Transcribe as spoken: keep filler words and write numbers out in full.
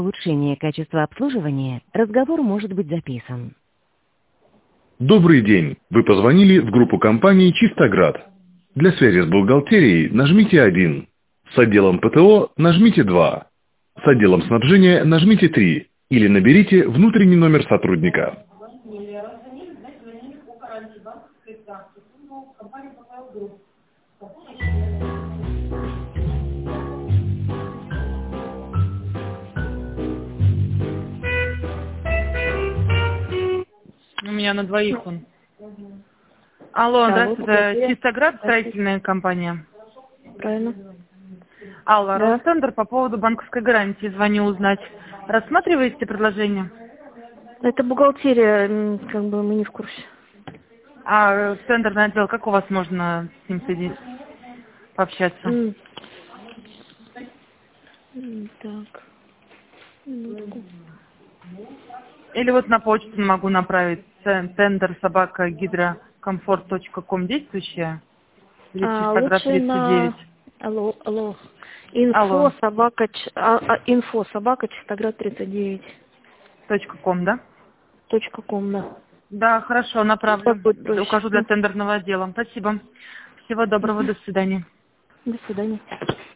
улучшения качества обслуживания разговор может быть записан. Добрый день! Вы позвонили в группу компании «Чистоград». Для связи с бухгалтерией нажмите один. С отделом ПТО нажмите два. С отделом снабжения нажмите три. Или наберите внутренний номер сотрудника. У меня на двоих он. Алло, Да, здравствуйте. вот, Чистоград, строительная компания. правильно. Алла, Да. Ростендер по поводу банковской гарантии. Звоню узнать. Рассматриваете предложение? Это бухгалтерия, м, как бы мы не в курсе. А тендерный отдел, как у вас можно с ним соединить, пообщаться? М. М, Так. Минутку. Или вот на почту могу направить. Тен- Тендер собака гидрокомфорт точка ком действующая? Или А, Чистоград лучше тридцать девять? на... Алло, алло. Инфо Алло. собака, ч- а, а, инфо собака Чистоград тридцать девять. Точка ком, да? Точка ком, да. Да, хорошо, направлю. Так будет проще. Укажу для тендерного отдела. Спасибо. Всего доброго, Мгм. до свидания. До свидания.